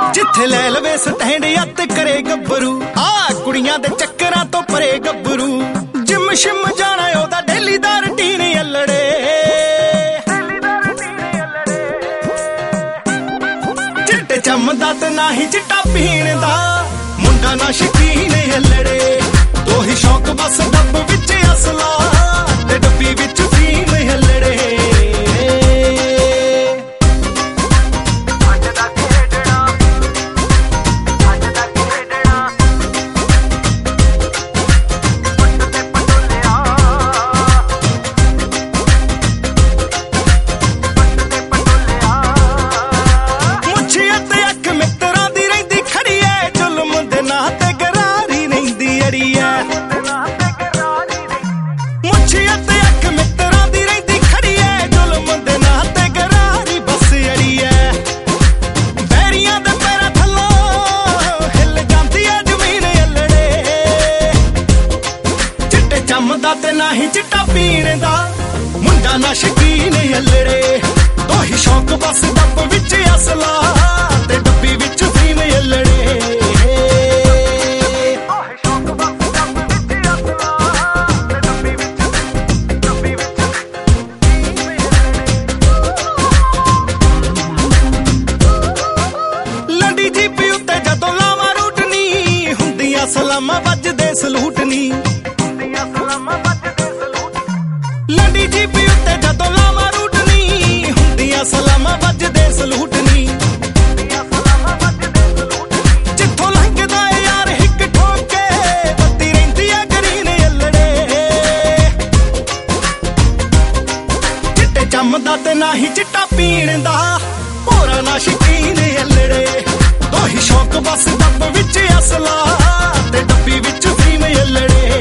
ਜਿੱਥੇ ਲੈ ਲਵੇ ਸਟੈਂਡ ਅੱਤ ਕਰੇ ਗੱਭਰੂ ਆ ਕੁੜੀਆਂ ਦੇ ਚੱਕਰਾਂ ਤੋਂ ਪਰੇ ਗੱਭਰੂ ਜਿਮ ਸ਼ਿਮ ਜਾਣਾ ਉਹਦਾ ਡੇਲੀ ਦਾ ਰੁਟੀਨ ਅਲੜੇ ਚਿੱਟੇ ਚੰਮਦਾ ਤੇ ਨਾ ਹੀ ਚਿੱਟਾ ਪੀਣ ਦਾ ਮੁੰਡਾ ਨਾ ਸ਼ਕੀਨ ਅਲੜੇ ਦੋ ਹੀ ਸ਼ੌਕ ਬਸ ਡੱਬ ਵਿੱਚ ਅਸਲਾ ਤੇ ਡੱਬੀ ਵਿੱਚ ਫੀਮ ਅਲੜੇ ਤੇ ਨਾ ਹੀ ਚਿੱਟਾ ਪੀਣ ਦਾ ਮੁੰਡਾ ਨਾ ਸ਼ਕੀਨ ਅਲੜੇ ਦੋ ਹੀ ਸ਼ੌਕ ਬਸ ਡੱਬ ਵਿੱਚ ਅਸਲਾ ਤੇ ਡੱਬੀ ਵਿੱਚ ਫੀਮ ਅਲੜੇ ਲੰਡੀ ਜੀਪੀ ਉੱਤੇ ਜਦੋਂ ਲਾਵਾਂ ਰੂਟ ਨੀ ਹੁੰਦੀਆਂ ਸਲਾਮਾਂ ਵੱਜਦੇ ਸਲੂਟ ਨੀ ਲੰਡੀ ਜੀਪੀ ਉੱਤੇ ਜਦੋਂ ਲਾਵਾਂ ਰੂਟ ਨੀ ਹੁੰਦੀਆਂ ਸਲਾਮਾਂ ਵੱਜਦੇ ਸਲੂਟ ਨੀ ਜਿੱਥੋਂ ਲੰਘਦਾ ਯਾਰ ਹਿੱਕ ਠੋਕ ਕੇ ਬੱਤੀ ਰਹਿੰਦੀ ਆ ਗਰੀਨ ਅਲੜੇ ਚਿੱਟੇ ਚੰਮਦਾ ਤੇ ਨਾ ਹੀ ਚਿੱਟਾ ਪੀਣ ਦਾ ਹੋਰਾਂ ਨਾ ਸ਼ਕੀਨ ਅਲੜੇ ਦੋ ਹੀ ਸ਼ੌਕ ਬਸ ਡੱਬ ਵਿੱਚ ਅਸਲਾ ਤੇ ਡੱਬੀ ਵਿੱਚ ਫੀਮ ਅਲੜੇ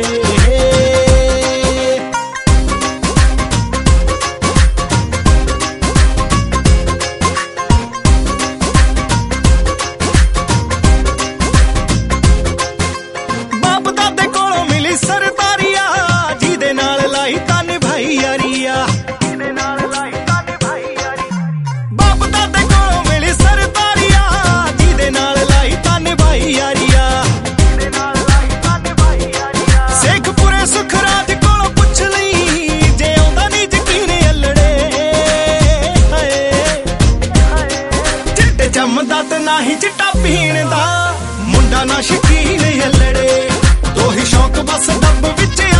ਚੰਮਦਾ ਤੇ ਨਾ ਹੀ ਚਿੱਟਾ ਪੀਣ ਦਾ ਮੁੰਡਾ ਨਾ ਸ਼ਕੀਨ ਅਲੜੇ ਦੋ ਹੀ ਸ਼ੌਕ ਬਸ ਡੱਬ ਵਿੱਚ